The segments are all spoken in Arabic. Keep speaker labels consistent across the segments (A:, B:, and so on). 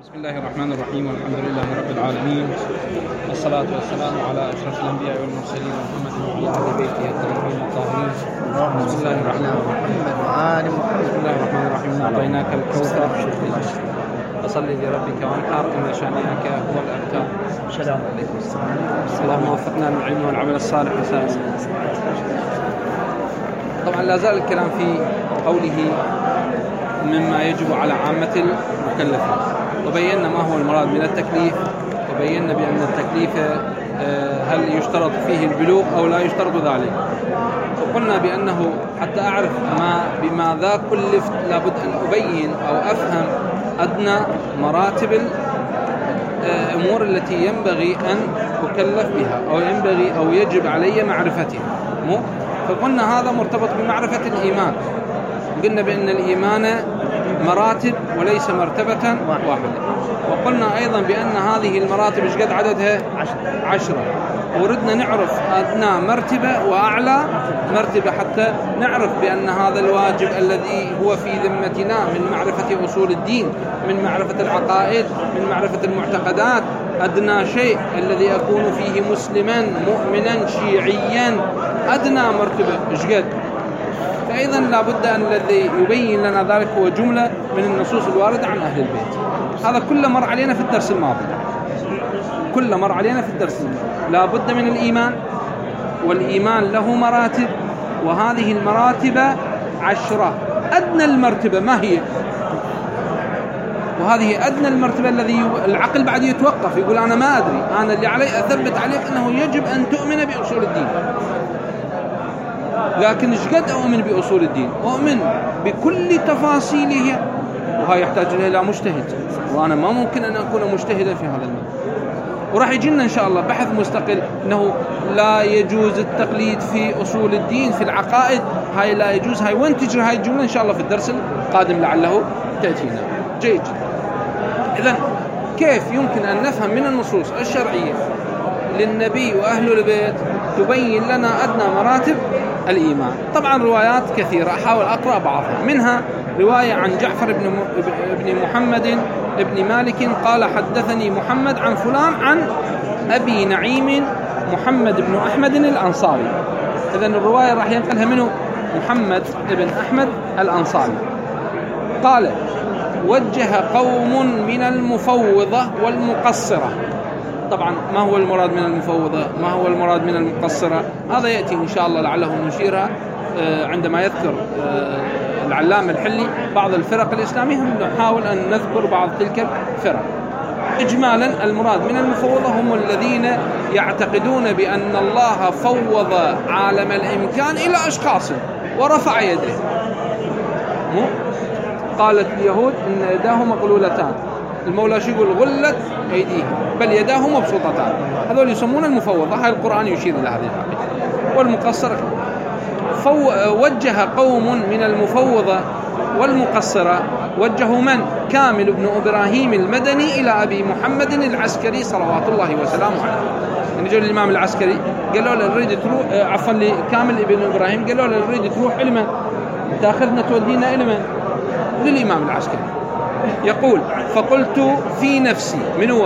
A: بسم الله الرحمن الرحيم والحمد لله رب العالمين والصلاة والسلام على أشرف الأنبياء والمرسلين محمد وعلى آل بيته الطاهرين الطاهرين. بسم الله الرحمن الرحيم. بسم الله الرحمن الرحيم. أعطيناك الكوثر فصل لربك وانحر إن شانئك هو الأبتر.
B: السلام عليكم.
A: اللهم وفقنا للعلم والعمل الصالح وسائر. طبعا لا زال الكلام في قوله مما يجب على عامة المكلفين، وبينا ما هو المراد من التكليف، وبينا بأن التكليف هل يشترط فيه البلوغ أو لا يشترط ذلك، وقلنا بأنه حتى أعرف بماذا كلفت لابد أن أبين أو أفهم أدنى مراتب الأمور التي ينبغي أن أكلف بها أو ينبغي أو يجب علي معرفتها. فقلنا هذا مرتبط بمعرفة الإيمان. قلنا بأن الإيمان مراتب وليس مرتبة واحدة، وقلنا أيضا بأن هذه المراتب إيش قد عددها 10. وردنا نعرف أدنى مرتبة وأعلى مرتبة حتى نعرف بأن هذا الواجب الذي هو في ذمتنا من معرفة أصول الدين، من معرفة العقائد، من معرفة المعتقدات، أدنى شيء الذي أكون فيه مسلما مؤمنا شيعيا، أدنى مرتبة إيش قد. فأيضا لابد أن الذي يبين لنا ذلك هو جملة من النصوص الواردة عن أهل البيت. هذا كل مر علينا في الدرس الماضي، لابد من الإيمان، والإيمان له مراتب، وهذه المراتب 10. أدنى المرتبة ما هي؟ وهذه أدنى المرتبة الذي العقل بعد يتوقف يقول أنا ما أدري، أنا اللي علي أثبت عليك أنه يجب أن تؤمن بأصول الدين. لكن إيش قد أؤمن بأصول الدين؟ أؤمن بكل تفاصيله، وهذا يحتاج إلى مجتهد، وأنا ما ممكن أن أكون مجتهدا في هذا المجال. وراح يجينا إن شاء الله بحث مستقل أنه لا يجوز التقليد في أصول الدين في العقائد، هاي لا يجوز، هاي وين تجري هاي الجملة إن شاء الله في الدرس القادم لعله تأتينا. جيد. إذن كيف يمكن أن نفهم من النصوص الشرعية للنبي وأهل البيت تبين لنا أدنى مراتب الإيمان؟ طبعا روايات كثيرة، أحاول أقرأ بعضها. منها رواية عن جعفر بن محمد بن مالك قال حدثني محمد عن فلان عن أبي نعيم محمد بن أحمد الأنصاري. إذن الرواية راح ينقلها منه محمد بن أحمد الأنصاري. قال وجه قوم من المفوضة والمقصرة. طبعا ما هو المراد من المفوضة؟ ما هو المراد من المقصرة؟ هذا يأتي إن شاء الله لعله نشيرها عندما يذكر العلامة الحلي بعض الفرق الإسلامية. نحاول أن نذكر بعض تلك الفرق. إجمالا المراد من المفوضة هم الذين يعتقدون بأن الله فوض عالم الإمكان إلى أشخاص ورفع يده. قالت اليهود إن يداه مغلولتان، المولى شو يقول؟ غلت أيديهم بل يداه مبسوطتان. هذول يسمون المفوضة، هذا القرآن يشير إلى هذه الحقيقة. والمقصرة وجه قوم من المفوضة والمقصرة، وجهوا من؟ كامل بن إبراهيم المدني إلى أبي محمد العسكري صلوات الله وسلامه عليه. يعني جاء الإمام العسكري قالوا له نريد تروح، عفوا لكامل ابن إبراهيم قالوا له نريد تروح علما، تأخذنا تودينا علما للإمام العسكري. يقول فقلت في نفسي، من هو؟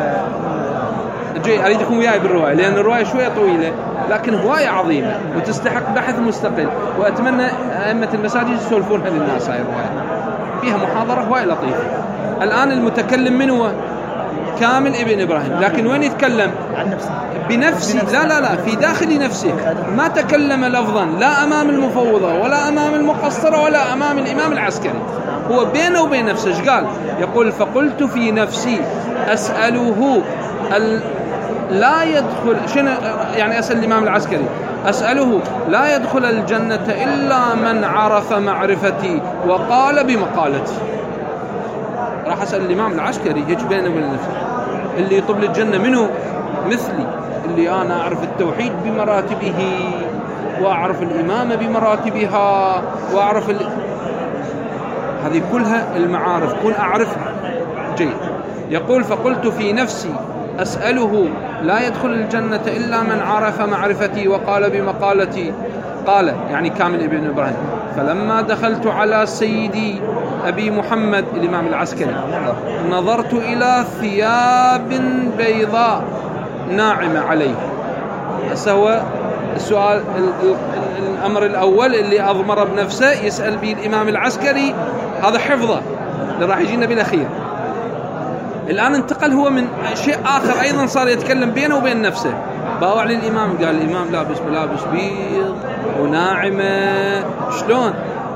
A: جاي أريدكم وياي بالرواية لأن الرواية شوية طويلة لكن هواية عظيمة وتستحق بحث مستقل، وأتمنى أئمة المساجد يسولفونها للناس. هاي الرواية فيها محاضرة هواية لطيفة. الآن المتكلم من هو؟ كامل ابن إبراهيم، لكن وين يتكلم؟
B: عن نفسه
A: بنفسه. لا في داخل نفسه، ما تكلم لفظا لا أمام المفوضة ولا أمام المقصرة ولا أمام الإمام العسكري، هو بينه وبين نفسه. إيش قال؟ يقول فقلت في نفسي أسأله لا يدخل، شنو يعني أسأل الإمام العسكري؟ أسأله لا يدخل الجنة إلا من عرف معرفتي وقال بمقالتي. راح أسأل الإمام العسكري يجي بينه وبين نفسه، اللي يطلب الجنة منه مثلي، اللي أنا أعرف التوحيد بمراتبه وأعرف الإمامة بمراتبها وأعرف هذه كلها المعارف كن أعرفها. جيد. يقول فقلت في نفسي أسأله لا يدخل الجنة إلا من عرف معرفتي وقال بمقالتي. قال يعني كامل ابن إبراهيم فلما دخلت على سيدي أبي محمد الإمام العسكري نظرت إلى ثياب بيضاء ناعمة عليه. هو السؤال الأمر الأول اللي أضمر بنفسه يسأل به الإمام العسكري، هذا حفظه اللي راح يجينا بالأخير. الآن انتقل هو من شيء آخر أيضا، صار يتكلم بينه وبين نفسه. باوع للإمام قال الإمام لابس ملابس بيض وناعمة شلون؟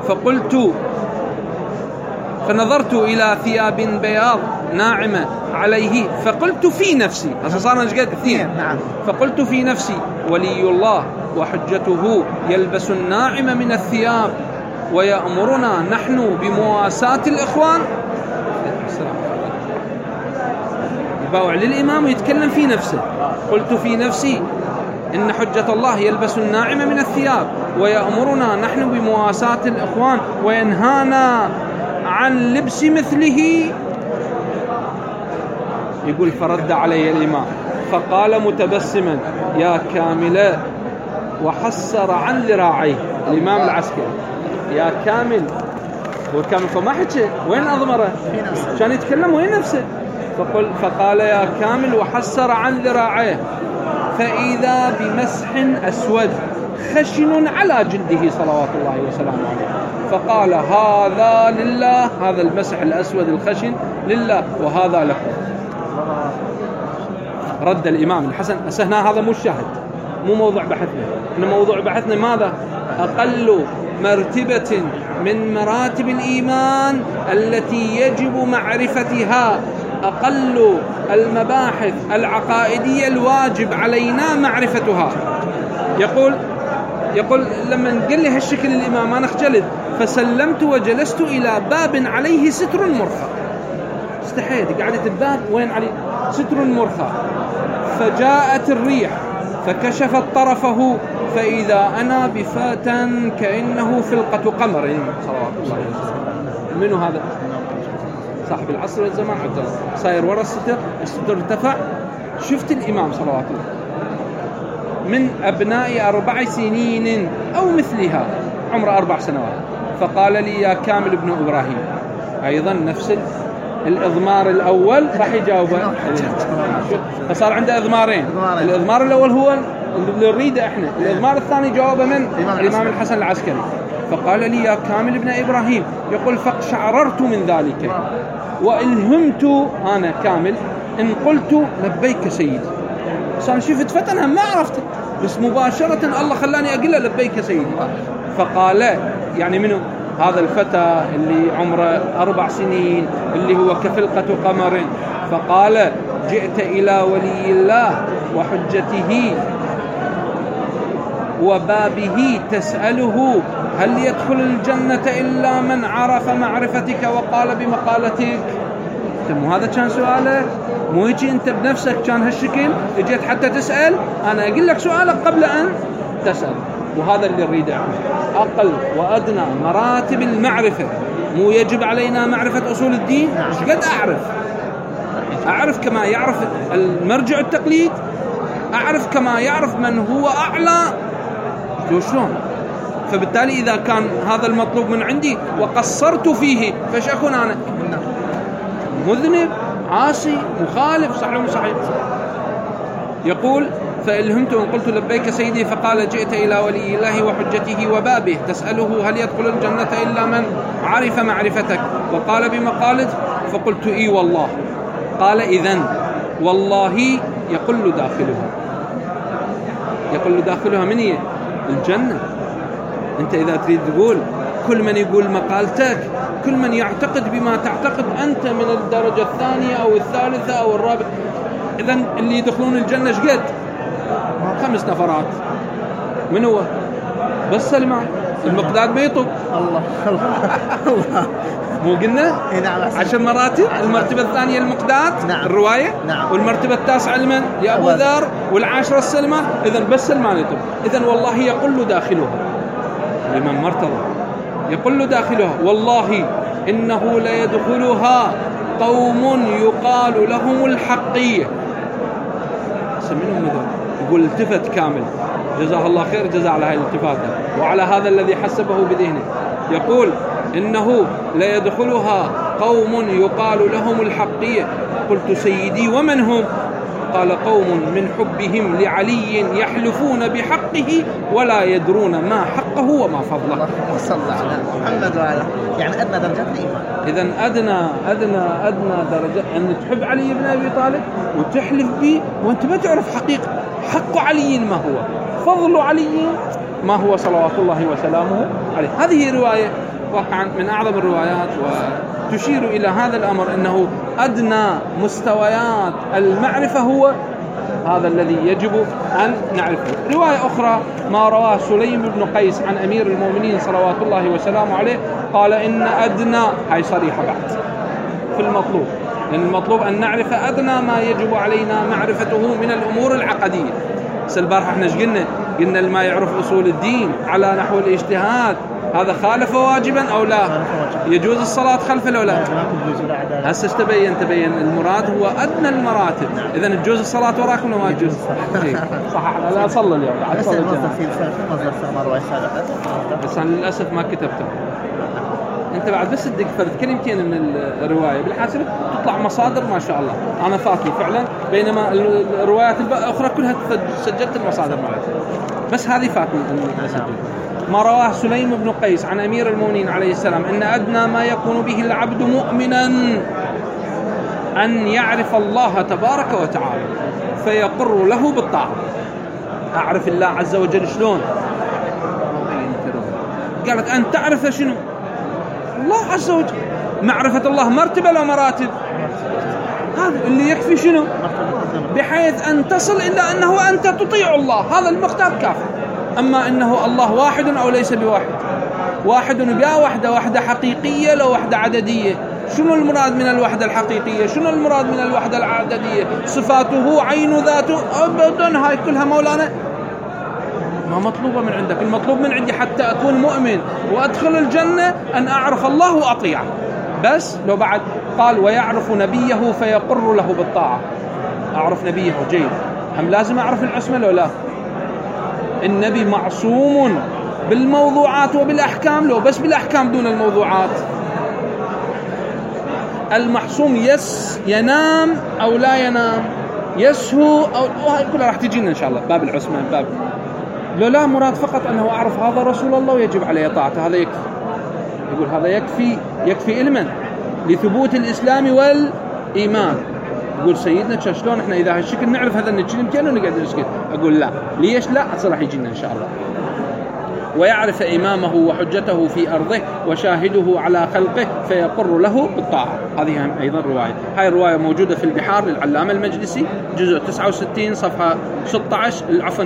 A: فنظرت إلى ثياب بياض ناعمة عليه فقلت في نفسي، هسه صار نشقد اثنين. فقلت في نفسي ولي الله وحجته يلبس الناعمة من الثياب ويأمرنا نحن بمواساة الإخوان. يباوع للإمام ويتكلم في نفسه. قلت في نفسي إن حجة الله يلبس الناعمة من الثياب ويأمرنا نحن بمواساة الإخوان وينهانا عن لبس مثله. يقول فرد علي الإمام فقال متبسما يا كامل، وحسر عن ذراعيه. الإمام العسكري يا كامل، هو كامل فما حكي، وين أضمره كان يتكلم وين نفسه. فقال يا كامل وحسر عن ذراعيه فإذا بمسح أسود خشن على جلده صلوات الله وسلامه عليه. فقال هذا لله، هذا المسح الأسود الخشن لله وهذا لكم. رد الإمام الحسن أسهنا، هذا مو الشاهد، مو موضوع بحثنا. إن موضوع بحثنا ماذا؟ أقل مرتبة من مراتب الإيمان التي يجب معرفتها، أقل المباحث العقائدية الواجب علينا معرفتها. يقول لما قال لي هالشكل الإمام أنا خجلت، فسلمت وجلست إلى باب عليه ستر مرخى. استحيت، قعدت الباب وين عليه ستر مرخى. فجاءت الريح فكشفت طرفه فإذا أنا بفتى كأنه فلقة قمر صلوات الله وسلامه. منو هذا؟ صاحب العصر والزمان عجل، صاير ورا الستر ارتفع. شفت الإمام صلوات الله من أبناء 4 سنين أو مثلها، عمره 4 سنوات. فقال لي يا كامل ابن إبراهيم، أيضا نفس الإضمار الأول راح يجاوبه. فصار عنده إضمارين، الإضمار الأول هو اللي نريده احنا، الإضمار الثاني جاوبه من الإمام الحسن العسكري. فقال لي يا كامل ابن إبراهيم، يقول فشعررت من ذلك وإلهمت أنا كامل إن قلت لبيك سيدي. صار شفت فتنها ما عرفت، بس مباشرة الله خلاني أقول له لبيك سيدي. فقال يعني منه هذا الفتى اللي عمره 4 سنين اللي هو كفلقة قمر. فقال جئت إلى ولي الله وحجته وبابه تسأله هل يدخل الجنة إلا من عرف معرفتك وقال بمقالتك. مو هذا كان سؤالك؟ مو يجي أنت بنفسك كان هالشكل اجيت حتى تسأل؟ أنا أقول لك سؤالك قبل أن تسأل. وهذا اللي نريده، أقل وأدنى مراتب المعرفة. مو يجب علينا معرفة أصول الدين؟ قد أعرف كما يعرف المرجع التقليد، أعرف كما يعرف من هو أعلى. شلون؟ فبالتالي إذا كان هذا المطلوب من عندي وقصرت فيه فايش أكون أنا؟ مذنب، عاصي، مخالف، صحيح ولا صحيح؟ يقول فإلهمت وإن قلت لبيك سيدي. فقال جئت إلى ولي الله وحجته وبابه تسأله هل يدخل الجنة إلا من عرف معرفتك وقال بمقالته. فقلت إي والله. قال إذن والله يقل داخلها من هي؟ الجنة. أنت إذا تريد تقول كل من يقول مقالتك، كل من يعتقد بما تعتقد أنت من الدرجة الثانية أو الثالثة أو الرابعة، إذن اللي يدخلون الجنة شقد؟ 5 نفرات. من هو؟ بس سلمان المقداد بيطب. الله مو قلنا 10 مراتب؟ المرتبة الثانية المقداد الرواية، والمرتبة 9 لمن؟ لأبو ذر، وال10 السلمان. إذن بس سلمان يطب. إذن والله يقل داخلها لمن مرتضى، يقل داخلها والله إنه ليدخلها قوم يقال لهم الحقية. سمينهم ماذا؟ يقول التفت كامل جزاه الله خير جزاه على هذه الالتفاتة وعلى هذا الذي حسبه بذهنه. يقول إنه ليدخلها قوم يقال لهم الحقية. قلت سيدي ومن هم؟ قال قوم من حبهم لعلي يحلفون بحقه ولا يدرون ما حقه وما فضله.
B: صلى على محمد وعلى يعني أدنى درجات الإيمان.
A: إذن أدنى درجة أن تحب علي بن أبي طالب وتحلف به وأنت ما تعرف حقيقة حق علي ما هو، فضل علي ما هو صلوات الله وسلامه عليه. هذه رواية واقعا من أعظم الروايات وتشير إلى هذا الأمر، أنه أدنى مستويات المعرفة هو هذا الذي يجب أن نعرفه. رواية أخرى ما رواه سليم بن قيس عن أمير المؤمنين صلوات الله وسلامه عليه قال إن أدنى، هاي صريحة بعد في المطلوب، لأن المطلوب أن نعرف أدنى ما يجب علينا معرفته من الأمور العقدية. البارحة احنا قلنا ما يعرف أصول الدين على نحو الاجتهاد هذا خالف واجبا أو لا؟ يجوز الصلاة خلفه أو لا؟ هسه تبين المراد هو أدنى المراتب. إذن تجوز الصلاة وراكم ولا ما تجوز؟ صح. لا أصلي اليوم بعد صلاة الجمعة بس أنا للأسف ما كتبته. أنت بعد بس تدق فرد كلمتين من الرواية بالحاسب تطلع مصادر ما شاء الله. أنا فاتني فعلا، بينما الروايات الأخرى كلها سجلت المصادر مالتها، بس هذه فاتني أني أسجل. ما رواه سليم بن قيس عن أمير المؤمنين عليه السلام إن أدنى ما يكون به العبد مؤمنا أن يعرف الله تبارك وتعالى فيقر له بالطاعة. أعرف الله عز وجل شلون؟ قالت أن تعرف شنو؟ الله عز وجل. معرفة الله مرتبة ولا مراتب؟ هذا اللي يكفي شنو؟ بحيث أن تصل إلى أنه أنت تطيع الله، هذا المقدار كافي. أما أنه الله واحد أو ليس بواحد، واحد بها وحدة حقيقية لو وحدة عددية. شنو المراد من الوحدة الحقيقية؟ شنو المراد من الوحدة العددية؟ صفاته، عين ذاته، أبدا هاي كلها مولانا ما مطلوبة من عندك. المطلوب من عندي حتى أكون مؤمن وأدخل الجنة أن أعرف الله وأطيعه. بس لو بعد قال ويعرف نبيه فيقر له بالطاعة. أعرف نبيه جيد، هم لازم أعرف العصمة لو لا؟ النبي معصوم بالموضوعات وبالأحكام لو بس بالأحكام دون الموضوعات؟ المحصوم ينام أو لا ينام، يسهو أو هاي كلها راح تجينا إن شاء الله باب العصمة باب. لو لا مراد فقط أنه أعرف هذا رسول الله ويجب عليه طاعته، هذا يكفي. يقول هذا يكفي علما لثبوت الإسلام والإيمان. يقول سيدنا شلون احنا إذا هالشكل نعرف هذا الكلمتين ونقعد نسكت؟ أقول لا. ليش لا؟ راح يجينا إن شاء الله. ويعرف إمامه وحجته في أرضه وشاهده على خلقه فيقر له بالطاعة. هذه أيضا رواية. هاي الرواية موجودة في البحار للعلامة المجلسي جزء 69 صفحة 16 عفوا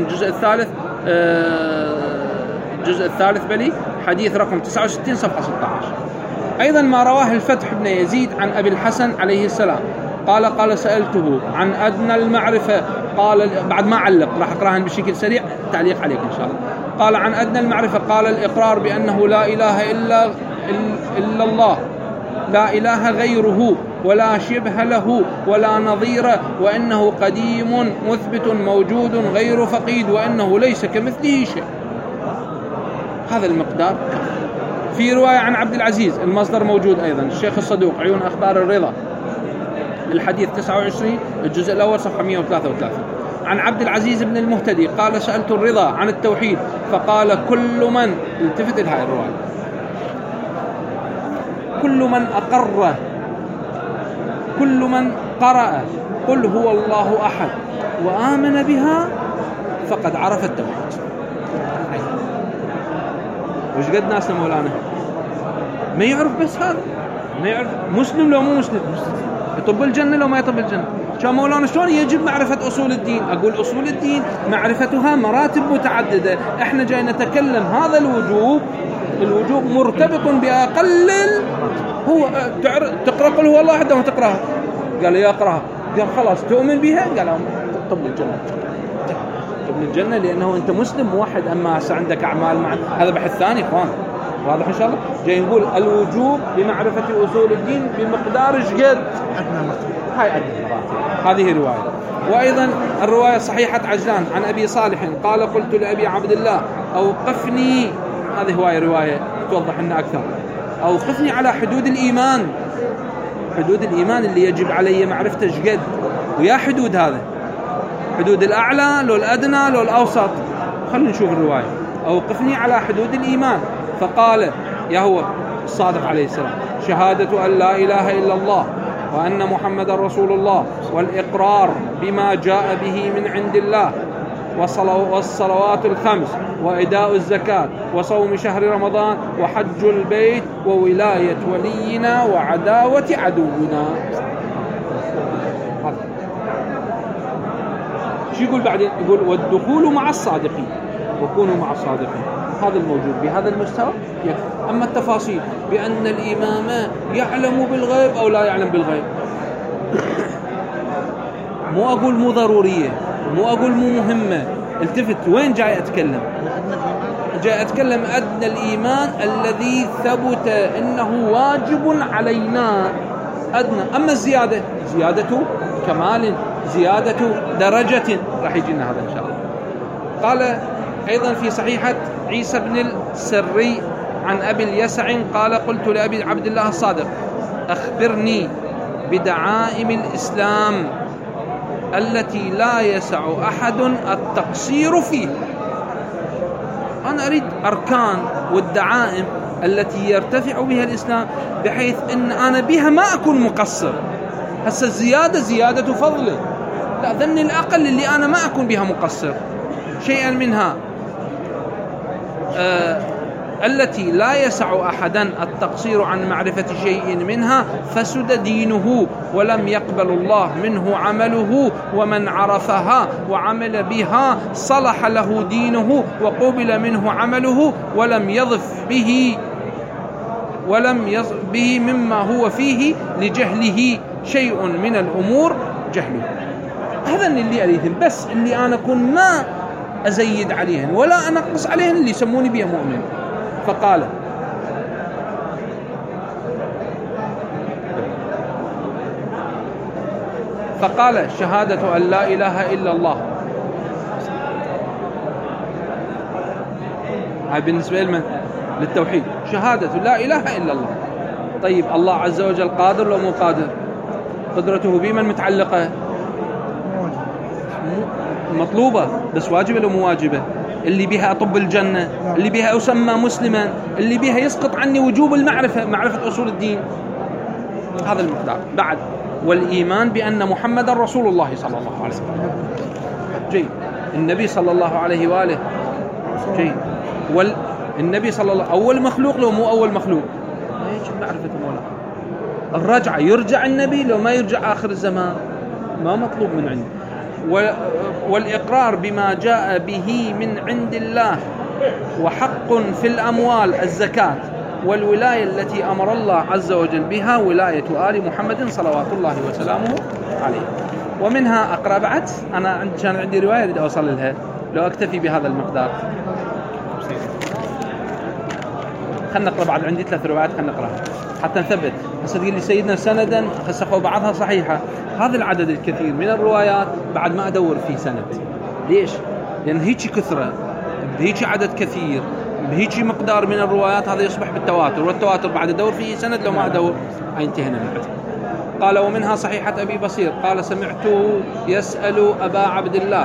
A: الجزء الثالث بلي حديث رقم 69 صفحة 16. أيضا ما رواه الفتح بن يزيد عن أبي الحسن عليه السلام قال سألته عن أدنى المعرفة، قال بعد ما علق راح أقرأها بشكل سريع تعليق عليك إن شاء الله. قال عن أدنى المعرفة قال الإقرار بأنه لا إله إلا الله، لا إله غيره ولا شبه له ولا نظير، وأنه قديم مثبت موجود غير فقيد، وأنه ليس كمثله شيء. هذا المقدار. في رواية عن عبد العزيز، المصدر موجود أيضا، الشيخ الصدوق عيون أخبار الرضا الحديث 29 الجزء الأول صفحة 133. عن عبد العزيز بن المهتدي قال سألت الرضا عن التوحيد فقال كل من التفت لهذه الرواية كل من أقر كل من قرأ قل هو الله أحد وآمن بها فقد عرف التوحيد. وش قد ناسنا مولانا ما يعرف بس هذا، ما يعرف مسلم لو مو مسلم، يطب الجنة لو ما يطب الجنة. شو مولانا شلون يجب معرفة أصول الدين؟ أقول أصول الدين معرفتها مراتب متعددة. إحنا جاي نتكلم هذا الوجوب مرتبط بأقل هو تقرأ قل هو الله أحد وما تقرأها؟ قال لي أقرأها. قال خلاص تؤمن بها؟ قال طب الجنة، طب الجنة لأنه أنت مسلم موحد. أما عندك أعمال مع هذا بحث ثاني إخوان، واضح إن شاء الله. جاي نقول الوجوب بمعرفة أصول الدين بمقدار جد هاي أدنى مراتب. هذه رواية. وأيضا الرواية صحيحة عجلان عن أبي صالح قال قلت لأبي عبد الله أوقفني، هذه رواية توضح لنا أكثر. أوقفني على حدود الإيمان، حدود الإيمان اللي يجب علي معرفته جد، ويا حدود هذا، حدود الأعلى لو الأدنى لو الأوسط. خلينا نشوف الرواية. أوقفني على حدود الإيمان. فقال يا هو الصادق عليه السلام: شهادة أن لا إله إلا الله وأن محمد رسول الله، والإقرار بما جاء به من عند الله، والصلوات الخمس، وإداء الزكاة، وصوم شهر رمضان، وحج البيت، وولاية ولينا وعداوة عدونا. شو يقول بعدين؟ يقول: والدخول مع الصادقين، وكونوا مع الصادقين. هذا الموجود بهذا المستوى يكفي. أما التفاصيل بأن الإمام يعلم بالغيب أو لا يعلم بالغيب، مو أقول مو ضرورية، مو أقول مو مهمة. التفت وين جاي أتكلم؟ جاي أتكلم أدنى الإيمان الذي ثبت إنه واجب علينا، أدنى. أما الزيادة، زيادة كمال، زيادة درجة، راح يجينا هذا إن شاء الله. قال أيضا في صحيحة عيسى بن السري عن أبي اليسع قال: قلت لأبي عبد الله الصادق: أخبرني بدعائم الإسلام التي لا يسع أحد التقصير فيه. أنا أريد أركان والدعائم التي يرتفع بها الإسلام بحيث أن أنا بها ما أكون مقصر. هسه الزيادة زيادة فضل، لا، ذني الأقل اللي أنا ما أكون بها مقصر. شيئا منها التي لا يسع أحدا التقصير عن معرفة شيء منها فسد دينه ولم يقبل الله منه عمله، ومن عرفها وعمل بها صلح له دينه وقبل منه عمله، ولم يضف به مما هو فيه لجهله شيء من الأمور جهله. هذا اللي أريدهم، بس اللي أنا أكون ما أزيد عليهن ولا أنقص عليهن، اللي يسموني بها مؤمن. فقال شهادة أن لا إله إلا الله. هاي بالنسبة لمن؟ للتوحيد. شهادة لا إله إلا الله. طيب الله عز وجل قادر لو مو قادر؟ قدرته بمن متعلقة؟ مطلوبة، بس واجبة لو مو واجبة؟ اللي بها أطب الجنة، اللي بها أسمى مسلما، اللي بها يسقط عني وجوب المعرفة، معرفة أصول الدين. هذا المقدار. بعد: والإيمان بأن محمد رسول الله صلى الله عليه وسلم. جيد. النبي صلى الله عليه وآله. جيد. والنبي صلى الله أول مخلوق لو مو أول مخلوق؟ ما يجب معرفة مولا. الرجعة يرجع النبي لو ما يرجع آخر الزمان، ما مطلوب من عنده. والإقرار بما جاء به من عند الله، وحق في الأموال الزكاة، والولاية التي أمر الله عز وجل بها ولاية آل محمد صلوات الله وسلامه عليه. ومنها أقرأ بعد، أنا كان عندي رواية أريد أوصل لها، لو أكتفي بهذا المقدار. خلنا نقرأ بعد، عندي 3 روايات خلنا نقرأها حتى نثبت. هسه تقول لي سيدنا سندا خسخوا بعضها صحيحة، هذا العدد الكثير من الروايات بعد ما أدور فيه سند. ليش؟ لأن هيك كثرة، بهيك عدد كثير، بهيك مقدار من الروايات، هذا يصبح بالتواتر، والتواتر بعد أدور فيه سند، لو ما أدور انتهينا من العدد. قال: ومنها صحيحة أبي بصير قال: سمعته يسأل أبا عبد الله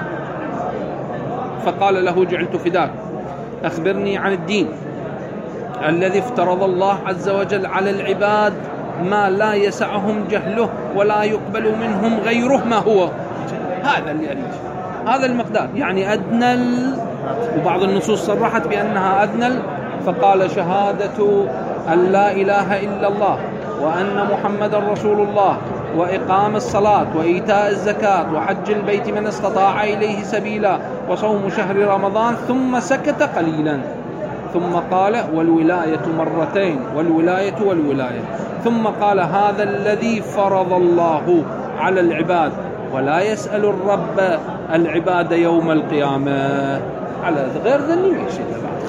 A: فقال له: جعلت فداك، أخبرني عن الدين الذي افترض الله عز وجل على العباد ما لا يسعهم جهله ولا يقبل منهم غيره ما هو. هذا اللي أريد، هذا المقدار، يعني أدنى وبعض النصوص صرحت بأنها أدنى. فقال: شهادة أن لا إله إلا الله وأن محمد رسول الله، وإقام الصلاة، وإيتاء الزكاة، وحج البيت من استطاع إليه سبيلا، وصوم شهر رمضان. ثم سكت قليلا، ثم قال: والولاية مرتين، والولاية. ثم قال: هذا الذي فرض الله على العباد، ولا يسأل الرب العباد يوم القيامة على غير ذني ويشيء.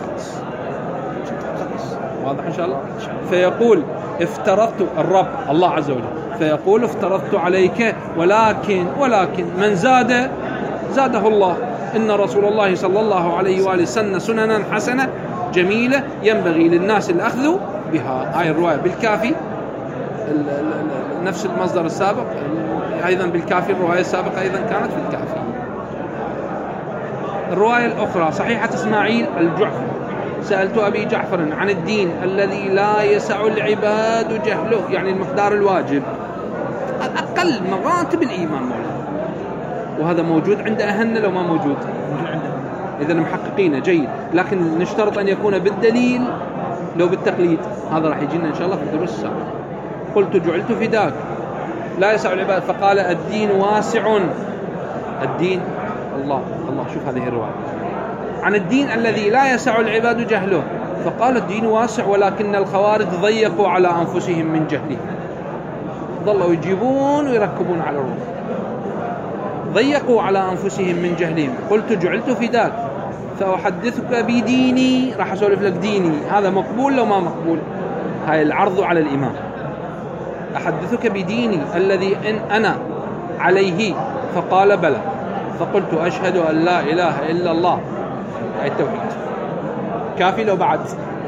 A: خلاص واضح إن شاء الله. فيقول: افترضت الرب الله عز وجل، فيقول: افترضت عليك، ولكن من زاده الله. إن رسول الله صلى الله عليه وآله سن سننا حسنة جميلة ينبغي للناس الأخذ بها. هاي الرواية بالكافي نفس المصدر السابق، أيضا بالكافي الرواية السابقة أيضا كانت في الكافي. الرواية الأخرى صحيحة إسماعيل الجعفر: سألت أبي جعفر عن الدين الذي لا يسع العباد جهله، يعني المقدار الواجب، أقل مراتب الإيمان مولانا، وهذا موجود عند أهلنا لو ما موجود إذا محققين جيد، لكن نشترط أن يكون بالدليل لو بالتقليد. هذا راح يجينا إن شاء الله في الدروس السابقة. قلت جعلت فداك لا يسع العباد، فقال الدين واسع. الدين الله شوف هذه الرواية عن الدين الذي لا يسع العباد جهله، فقال الدين واسع ولكن الخوارج ضيقوا على أنفسهم من جهله، ظلوا يجيبون ويركبون على الروح، ضيقوا على أنفسهم من جهلهم. قلت جعلت فداك فأحدثك بديني، راح أسولف لك ديني، هذا مقبول لو ما مقبول، هاي العرض على الإمام. أحدثك بديني الذي إن أنا عليه، فقال بلى، فقلت أشهد أن لا إله إلا الله، أي التوحيد. كافي لو بعد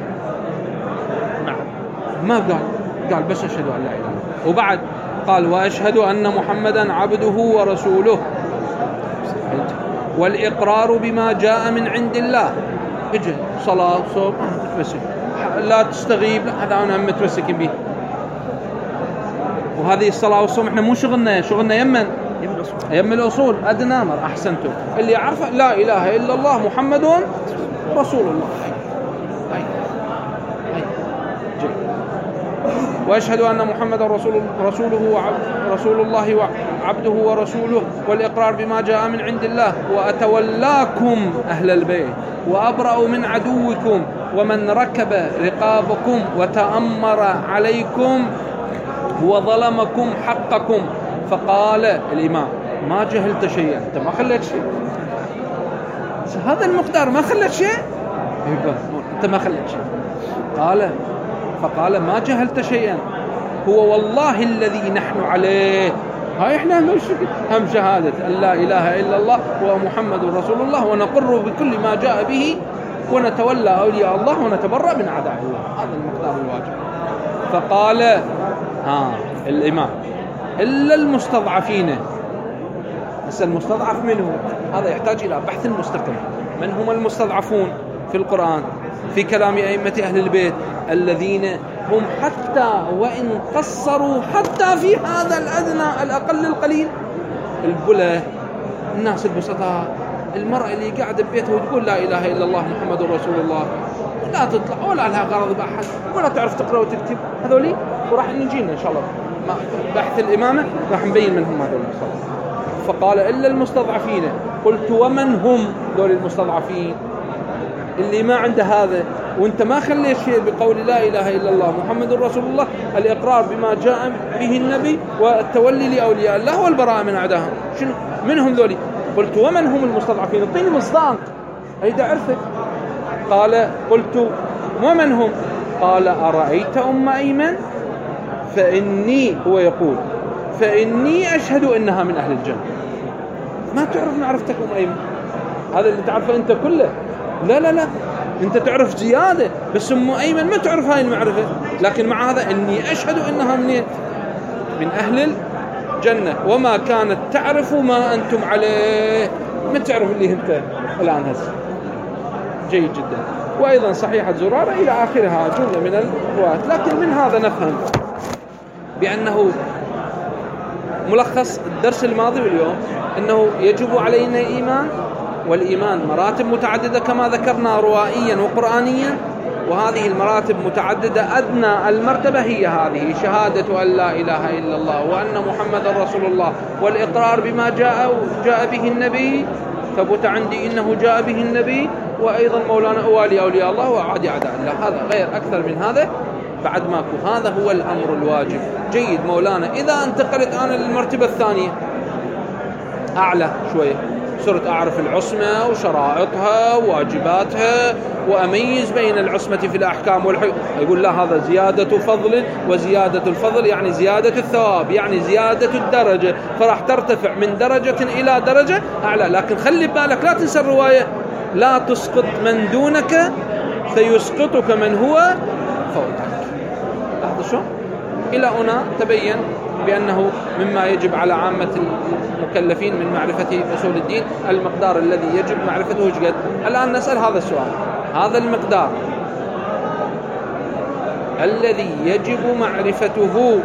A: ما قال بس أشهد أن لا إله، وبعد قال وأشهد أن محمدا عبده ورسوله، والإقرار بما جاء من عند الله. اجي صلاة صوم متمسك، لا تستغيب، هذا أنا متمسك به. وهذه الصلاة والصوم احنا مو شغلنا يم الأصول أدنى أمر. أحسنتم، اللي يعرف لا إله إلا الله محمد رسول الله. جيد. وأشهد أن محمد رسول الله وعبده ورسوله، والإقرار بما جاء من عند الله، وأتولاكم أهل البيت، وأبرأ من عدوكم، ومن ركب رقابكم وتأمر عليكم وظلمكم حقكم. فقال الإمام ما جهلت شيئا، أنت ما خلت شيء، هذا المقدار ما خلت شيء، أنت ما خلت شيء. فقال ما جهلت شيئا، هو والله الذي نحن عليه. هاي احنا هم شهادة أن لا إله إلا الله ومحمد رسول الله، ونقر بكل ما جاء به، ونتولى أولياء الله ونتبرأ من أعداء الله. هذا المقدار الواجب. فقال الإمام إلا المستضعفين. بس المستضعف منه هذا يحتاج إلى بحث مستقل. من هم المستضعفون في القرآن في كلام أئمة أهل البيت الذين هم حتى وإن قصروا حتى في هذا الأدنى الأقل القليل، البله، الناس البسطاء، المرأة اللي قاعدة ببيتها وتقول لا إله إلا الله محمد رسول الله، لا تطلع ولا لها غرض بأحد ولا تعرف تقرأ وتكتب، هذولي وراح نجينا إن شاء الله بحث الإمامة راح نبين منهم هذول إن شاء الله. فقال إلا المستضعفين. قلت ومن هم دول المستضعفين اللي ما عنده هذا وانت ما خليت شيء بقول لا إله إلا الله محمد رسول الله، الإقرار بما جاء به النبي، والتولي لأولياء الله والبراءة من أعدائهم، شنو منهم ذولي؟ قلت ومن هم المستضعفين؟ اعطيني مصداق أيدا عرفت. قلت ومن هم؟ قال أرأيت أم أيمن فإني، هو يقول فإني أشهد إنها من أهل الجنة. ما تعرف معرفتك أم أيمن، هذا اللي تعرفه أنت كله، لا أنت تعرف زيادة، بس أم أيمن ما تعرف هاي المعرفة. لكن مع هذا إني أشهد إنها من أهل الجنة، وما كانت تعرف ما أنتم عليه، ما تعرف اللي أنت الآن هسه. جيد جدا. وأيضا صحيحة زرارة إلى آخرها جملة من الروايات. لكن من هذا نفهم بأنه ملخص الدرس الماضي واليوم أنه يجب علينا إيمان، والإيمان مراتب متعددة كما ذكرنا روائيا وقرآنيا، وهذه المراتب متعددة. أدنى المرتبة هي هذه شهادة أن لا إله إلا الله وأن محمد رسول الله، والإقرار بما جاء به النبي، ثبت عندي إنه جاء به النبي، وأيضا مولانا أوالي أولياء الله وأعادي أعداء الله. هذا غير أكثر من هذا بعد ماكو. هذا هو الأمر الواجب. جيد مولانا. إذا انتقلت أنا للمرتبة الثانية أعلى شوية، صرت أعرف العصمة وشرائطها وواجباتها، وأميز بين العصمة في الأحكام والحكم، يقول لا هذا زيادة فضل، وزيادة الفضل يعني زيادة الثواب، يعني زيادة الدرجة، فراح ترتفع من درجة إلى درجة أعلى. لكن خلي بالك لا تنسى الرواية، لا تسقط من دونك فيسقطك من هو فوقك. إلى هنا تبين بأنه مما يجب على عامة المكلفين من معرفة أصول الدين المقدار الذي يجب معرفته جد. الآن نسأل هذا السؤال: هذا المقدار الذي يجب معرفته،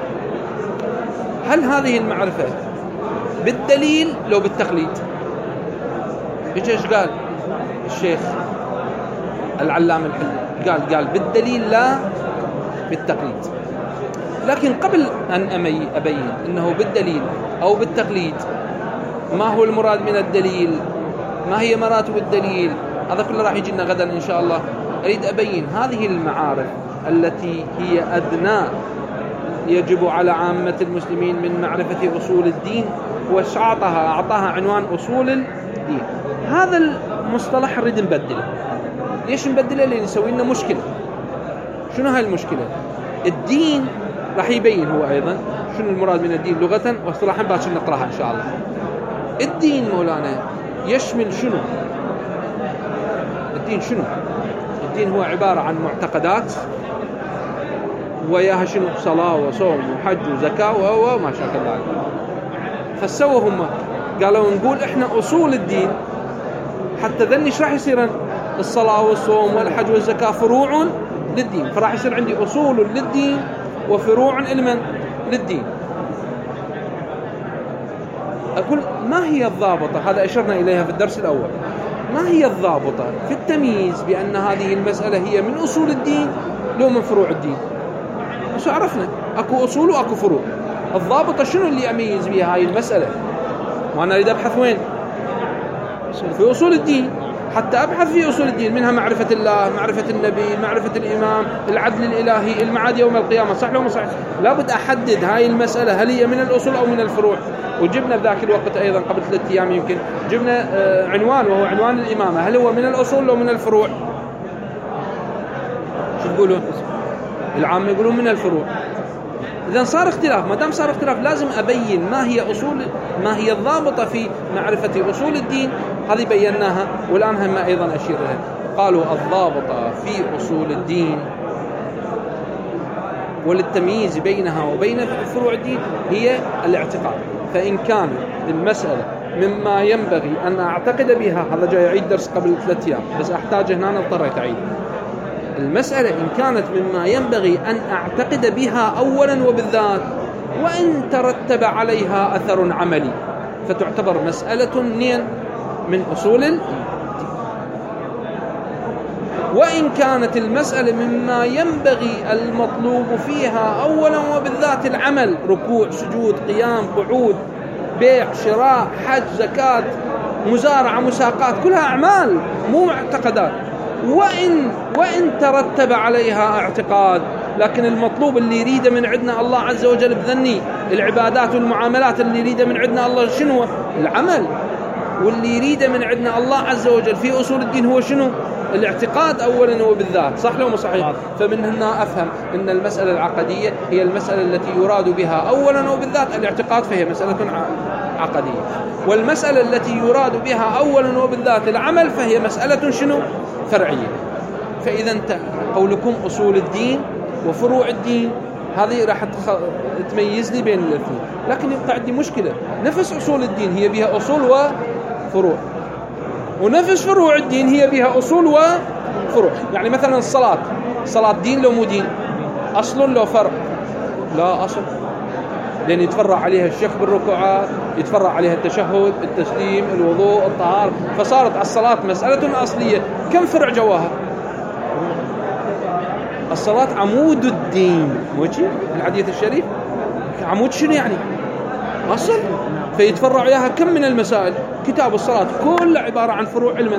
A: هل هذه المعرفة بالدليل لو بالتقليد؟ ايش قال الشيخ العلامة الحلي؟ قال بالدليل لا بالتقليد. لكن قبل أن أبين أنه بالدليل أو بالتقليد، ما هو المراد من الدليل؟ ما هي مراتب الدليل؟ هذا كله راح يجينا غدا إن شاء الله. أريد أبين هذه المعارف التي هي أدنى يجب على عامة المسلمين من معرفة أصول الدين، أعطاها عنوان أصول الدين. هذا المصطلح نريد نبدله. ليش نبدله؟ لأن يسوي لنا مشكلة. شنو هاي المشكلة؟ الدين راح يبين هو أيضا شنو المراد من الدين لغة واصطلاحا، باكر نقراها إن شاء الله. الدين مولانا يشمل شنو؟ الدين شنو؟ الدين هو عبارة عن معتقدات وياها شنو؟ صلاة وصوم وحج وزكاة وما شاء الله. فسووا هم قالوا نقول إحنا أصول الدين، حتى ذنش راح يصير الصلاة والصوم والحج والزكاة فروع للدين، فراح يصير عندي أصول للدين وفروع للدين. أقول ما هي الضابطة؟ هذا أشرنا إليها في الدرس الأول. ما هي الضابطة في التمييز بأن هذه المسألة هي من أصول الدين لو من فروع الدين؟ بس عرفنا أكو أصول وأكو فروع. الضابطة شنو اللي أميز بها هاي المسألة؟ وأنا أريد أبحث وين؟ في أصول الدين، حتى أبحث في أصول الدين، منها معرفة الله، معرفة النبي، معرفة الإمام، العدل الإلهي، المعاد يوم القيامة. صح لو ما صح؟ لابد أحدد هاي المسألة هل هي من الأصول أو من الفروع. وجبنا بذاك الوقت أيضا قبل 3 أيام يمكن جبنا عنوان، وهو عنوان الإمامة، هل هو من الأصول أو من الفروع؟ شو تقولون؟ العامة يقولون من الفروع. إذن صار اختلاف. ما دام صار اختلاف لازم أبين ما هي الضابطة في معرفة أصول الدين. هذه بيناها والآن هم أيضا أشير لها. قالوا الضابطة في أصول الدين وللتمييز بينها وبين فروع الدين هي الاعتقاد. فإن كان المسألة مما ينبغي أن أعتقد بها، هذا جاي أعيد درس قبل 3 أيام بس أحتاج هنا اضطريت أعيد. المسألة إن كانت مما ينبغي أن أعتقد بها أولا وبالذات، وإن ترتب عليها أثر عملي، فتعتبر مسألة من أصول الدين. وإن كانت المسألة مما ينبغي المطلوب فيها أولا وبالذات العمل، ركوع سجود قيام قعود بيع شراء حج زكاة مزارعة مساقات، كلها أعمال مو معتقدات. وإن ترتب عليها اعتقاد، لكن المطلوب اللي يريده من عندنا الله عز وجل بذني العبادات والمعاملات، اللي يريده من عندنا الله شنو؟ العمل. واللي يريده من عندنا الله عز وجل في أصول الدين هو شنو؟ الاعتقاد أولا وبالذات. صح لو مو صحيح؟ فمن هنا أفهم أن المسألة العقدية هي المسألة التي يراد بها أولا وبالذات الاعتقاد، فهي مسألة عقدية. والمسألة التي يراد بها أولا وبالذات العمل فهي مسألة شنو؟ فرعية. فإذا قولكم أصول الدين وفروع الدين هذه راح تميز لي بين الاثنين. لكن يبقى عندي مشكلة، نفس أصول الدين هي بها أصول وفروع، ونفس فروع الدين هي بها أصول وفروع. يعني مثلا الصلاة دين لو مو دين؟ أصل لو فرع؟ لا أصل، لأن يتفرع عليها الشك بالركوعات، يتفرع عليها التشهد، التسليم، الوضوء، الطهارة، فصارت على الصلاة مسألة أصلية. كم فرع جواها؟ الصلاة عمود الدين، وجه الحديث الشريف عمود شنو يعني؟ أصل. فيتفرع عليها كم من المسائل. كتاب الصلاة كله عبارة عن فروع علما.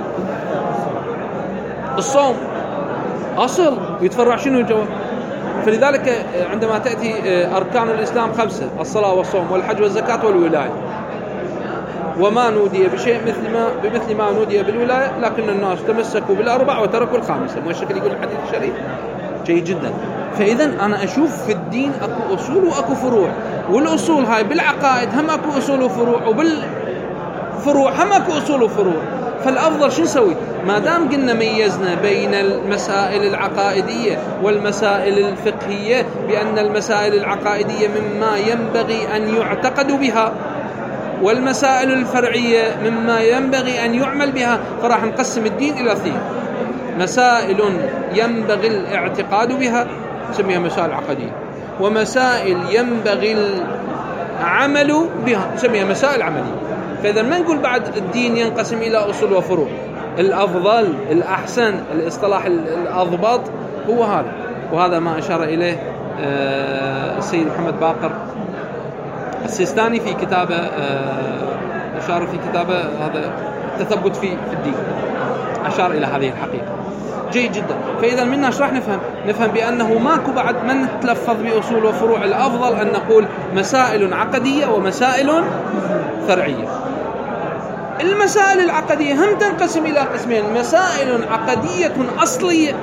A: الصوم أصل، يتفرع شنو جوا. فلذلك عندما تأتي أركان الإسلام 5: الصلاة والصوم والحج والزكاة والولاية، وما نودي بشيء بمثل ما نودي بالولاية، لكن الناس تمسكوا بالأربع وتركوا الخامسة. مو الشكل يقول الحديث الشريف؟ جيد جدا. فإذا أنا أشوف في الدين أكو أصول وأكو فروع، والأصول هاي بالعقائد هم أكو أصول وفروع، وبالفروع هم أكو أصول وفروع. فالأفضل شو نسوي؟ ما دام قلنا ميزنا بين المسائل العقائدية والمسائل الفقهية بأن المسائل العقائدية مما ينبغي أن يعتقد بها والمسائل الفرعية مما ينبغي أن يعمل بها، فراح نقسم الدين إلى اثنين: مسائل ينبغي الاعتقاد بها نسميها مسائل عقدية، ومسائل ينبغي العمل بها نسميها مسائل عملية. فإذا ما نقول بعد الدين ينقسم إلى أصول وفروع، الأفضل الأحسن الاصطلاح الأضبط هو هذا، وهذا ما أشار إليه السيد محمد باقر السيستاني في كتابه، أشار في كتابه هذا التثبت في الدين، أشار إلى هذه الحقيقة. جيد جدا. فإذا منا ايش راح نفهم بأنه ماكو بعد من نتلفظ بأصول وفروع، الأفضل أن نقول مسائل عقدية ومسائل فرعية. المسائل العقدية هم تنقسم إلى قسمين: مسائل عقدية أصلية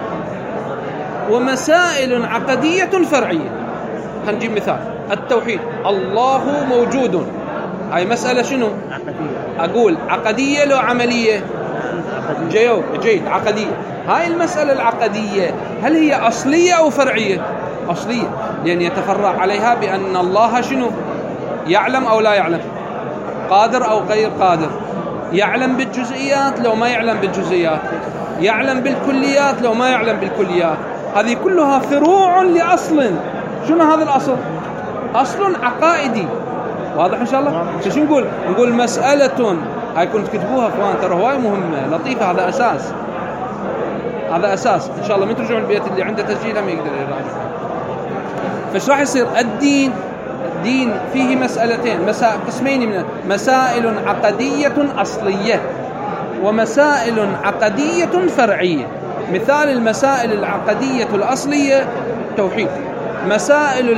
A: ومسائل عقدية فرعية. هنجيب مثال: التوحيد، الله موجود، هاي مسألة شنو؟ عقدية. أقول عقدية لو عملية؟ جيد، عقدية. هاي المسألة العقدية هل هي أصلية أو فرعية؟ أصلية، لأن يتفرع عليها بأن الله شنو؟ يعلم أو لا يعلم، قادر أو غير قادر، يعلم بالجزئيات لو ما يعلم بالجزئيات، يعلم بالكليات لو ما يعلم بالكليات. هذه كلها فروع لأصل. شنو هذا الأصل؟ أصل عقائدي. واضح إن شاء الله؟ شو نقول؟ نقول مسألة، هاي كنت كتبوها أخوان، ترى هواي مهمة لطيفة، هذا أساس، هذا أساس. إن شاء الله من ترجعون البيت اللي عنده تسجيل هم يقدر يراجع. فش راح يصير؟ الدين فيه مسألتين، قسمين من مسائل عقدية أصلية ومسائل عقدية فرعية. مثال المسائل العقدية الأصلية توحيد. مثال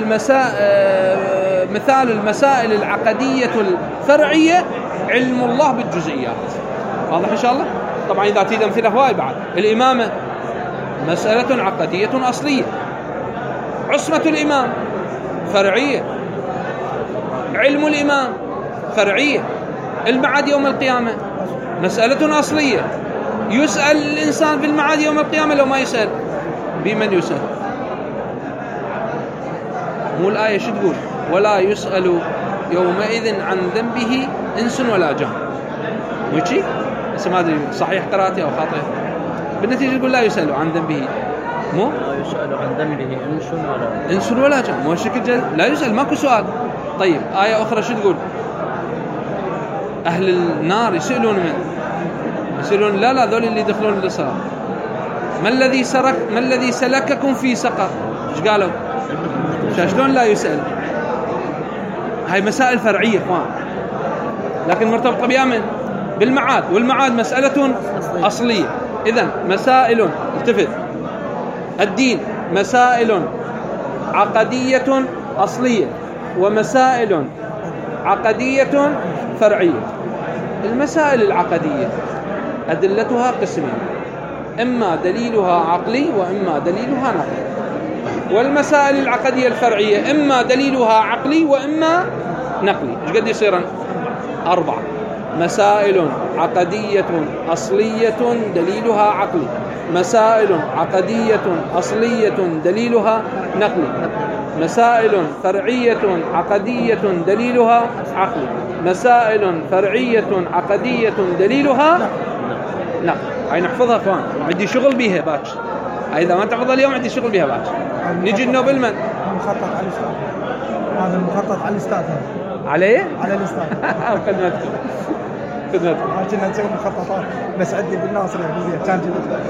A: المسائل العقدية الفرعية علم الله بالجزئيات. واضح إن شاء الله؟ طبعا إذا تريد أمثلة هواي بعد. الإمامة مسألة عقدية أصلية، عصمة الإمام فرعية، علم الإمام فرعية، المعاد يوم القيامة مسألة أصلية. يسأل الإنسان بالمعاد يوم القيامة لو ما يسأل بمن يسأل؟ مو الآية شو تقول؟ ولا يسأل يومئذ عن ذنبه إنس ولا جان. وشي ما أدري صحيح قراءتي أو خاطئ. بالنتيجة تقول لا يسأل عن ذنبه، مو
B: لا يسأل عن ذنبه
A: إنس ولا جان، مو الشكل جل. لا يسأل، ماكو سؤال. طيب آية أخرى شو تقول؟ أهل النار يسألون من؟ يسألون لا ذول اللي يدخلون للصراط. ما الذي سلككم في سقر؟ ايش قالوا؟ شلون لا يسأل؟ هاي مسائل فرعية اخوان، لكن مرتبطة بيامن بالمعاد، والمعاد مسألة أصلية. إذن مسائل، التفت، الدين مسائل عقدية أصلية ومسائل عقدية فرعية. المسائل العقدية أدلتها قسمين: إما دليلها عقلي وإما دليلها نقلي. والمسائل العقدية الفرعية إما دليلها عقلي وإما نقلي. ايش قد يصيرن؟ 4. مسائل عقدية أصلية دليلها عقلي، مسائل عقدية أصلية دليلها نقلي، مسائل فرعية عقدية دليلها عقلي، مسائل فرعية عقدية دليلها نقلي. هاي نحفظها اخوان، عندي شغل بيها باكر. إذا ما تحفظها اليوم عندي شغل بيها باكر. نجي النوبل من؟
C: المخطط على الأستاذ. هذا المخطط على الأستاذ.
A: عليه؟
C: على الأستاذ.
A: خدمتكم.
C: كنا نسوي مخططات بس عندي بالناصر يعني كان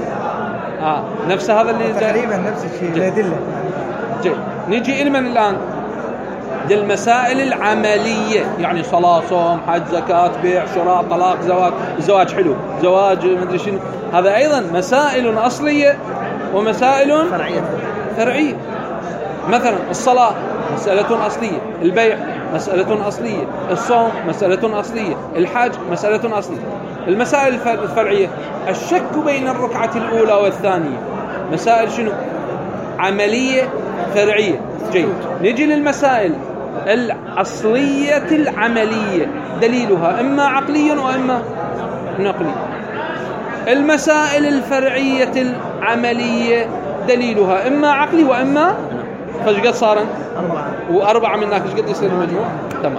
C: جبت.
A: نفس هذا اللي
C: تقريبا نفس الشيء الأدلة.
A: جيد. نجي إلى من الآن؟ المسائل العملية، يعني صلاة، صوم، حج، زكاة، بيع، شراء، طلاق، زواج حلو، زواج مدري شنو. هذا أيضا مسائل أصلية ومسائل فرعية. مثلا الصلاة مسألة أصلية، البيع مسألة أصلية، الصوم مسألة أصلية، الحج مسألة أصلية. المسائل الفرعية: الشك بين الركعة الأولى والثانية مسائل شنو؟ عملية فرعية. جيد. نجي للمسائل الأصلية العملية، دليلها إما عقلي وإما نقلي. المسائل الفرعية العملية دليلها إما عقلي وإما فايش قد صار 4 من هناك ايش قد يصير المجموع 8.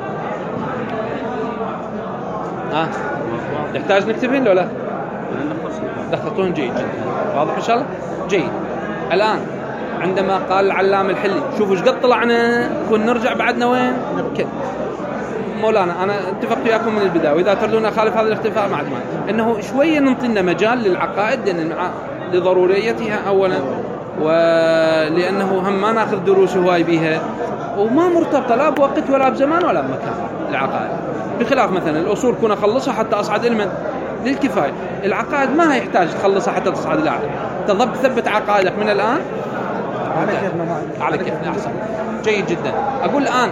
A: يحتاج نكتبين لو لا دخلتون جيد واضح إن شاء الله جيد. الآن عندما قال العلام الحلي شوفوا ايش قد طلعنا كن نرجع بعدنا وين كده مولانا أنا اتفقت وياكم من البداية وإذا تردون أخالف هذا الاختفاء مع دمان إنه شوية ننطينا مجال للعقائد لضروريتها أولا ولأنه هم ما ناخذ دروس هواي بها وما مرتبطة لا بوقت ولا بزمان ولا بمكان العقائد بخلاف مثلا الأصول كنا خلصها حتى أصعد علما للكفاية. العقائد ما هي يحتاج تخلصها حتى تصعد الأعلى تضب ثبت عقائدك من الآن على كيفنا أحسن جيد جدا. أقول الآن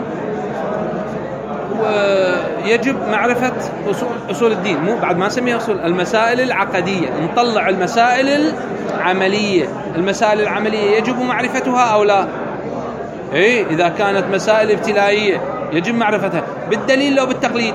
A: ويجب معرفة أصول الدين مو بعد ما نسميها أصول المسائل العقدية نطلع المسائل العملية. المسائل العملية يجب معرفتها أو لا؟ إيه إذا كانت مسائل ابتلائية يجب معرفتها بالدليل لو بالتقليد.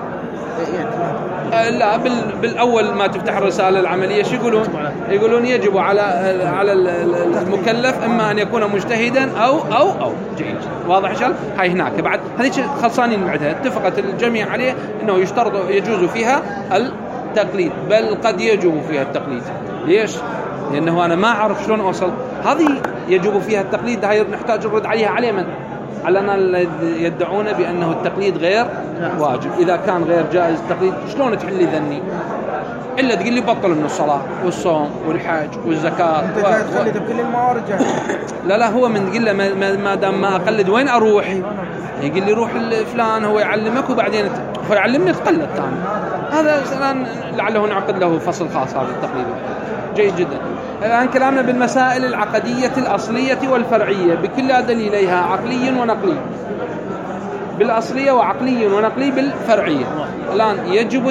A: لا بالأول ما تفتح الرسالة العملية شو يقولون يجب على المكلف إما أن يكون مجتهدا أو جيد واضح إن شاء الله. هاي هناك بعد هذه خلصانين بعدها اتفقت الجميع عليه إنه يجوز فيها التقليد بل قد يجب فيها التقليد. ليش؟ لأنه أنا ما أعرف شلون أوصل هذه يجب فيها التقليد. هاي نحتاج نرد عليها على من؟ على الذين يدعون بأنه التقليد غير واجب. إذا كان غير جائز التقليد شلون تحل لي ذني إلا تقول لي بطل من الصلاة والصوم والحج والزكاة
C: أنت جاي تقلد بكل الموارد
A: لا هو من تقول له ما دام ما أقلد وين أروح يقول لي روح فلان هو يعلمك وبعدين هو يعلمني تقلد ثاني. هذا الآن لعله نعقد له فصل خاص هذا التقليد. جيد جدا. الآن كلامنا بالمسائل العقدية الأصلية والفرعية بكل دليليها عقلي ونقلي بالأصلية وعقلي ونقلي بالفرعية. الآن يجب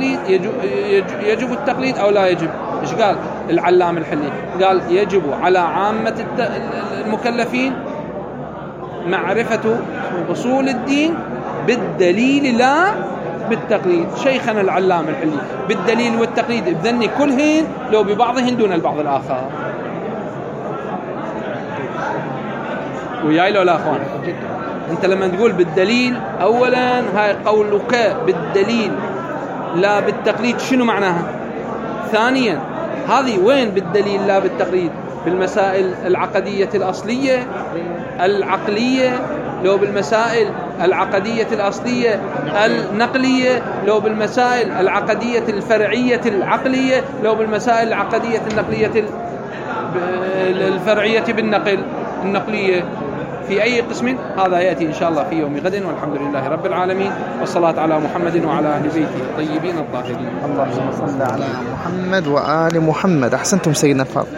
A: التقليد أو لا يجب؟ إيش قال العلام الحلي؟ قال يجب على عامة المكلفين معرفة أصول الدين بالدليل لا بالتقليد. شيخنا العلام الحلي بالدليل والتقليد بذني كلهن لو ببعضهن دون البعض الآخر. وياي لو لا أخوان أنت لما تقول بالدليل أولا هاي قولك بالدليل لا بالتقليد شنو معناها؟ ثانيا هذه وين بالدليل لا بالتقليد؟ بالمسائل العقدية الأصلية العقلية لو بالمسائل العقدية الأصلية النقلية لو بالمسائل العقدية الفرعية العقلية لو بالمسائل العقدية النقلية الفرعية بالنقل النقلية في أي قسم. هذا يأتي إن شاء الله في يوم غد والحمد لله رب العالمين والصلاة على محمد وعلى أهل بيته الطيبين الطاهرين.
B: اللهم صل على محمد وآل محمد. أحسنتم سيدنا فاضل.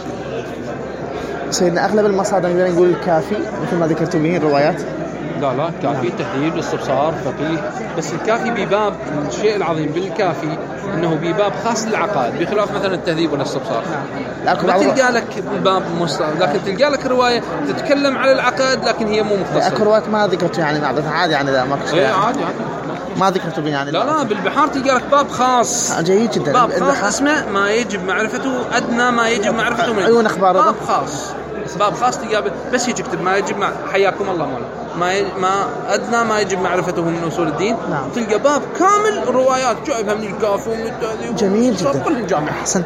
B: سيدنا أغلب المصادر نقول الكافي مثل ما ذكرتوا به الروايات.
A: لا كافي تهذيب الاستبصار فقيه بس الكافي بباب الشيء العظيم بالكافي انه بباب خاص للعقائد بخلاف مثلا التهذيب والاستبصار. ما تلقى لك باب لكن تلقى لك روايه تتكلم على العقائد لكن هي مو مختصره.
B: اكو روايات ما ذكرتوا يعني عادي يعني لا ماكو شيء
A: عادي
B: ما ذكرتوا يعني
A: لا بالبحار تلقى لك باب خاص
B: جيد جدا
A: باب خاص اسمه ما يجب معرفته ادنى ما يجب معرفته من
B: ايوه اخبار
A: باب خاص تلقى بس يكتب ما يجب حياكم الله مولا ما أدنى ما يجب معرفته من أصول الدين.
B: نعم.
A: تلقى باب كامل روايات جايبها من الكافي ومن التهذيب
B: جميل جدا.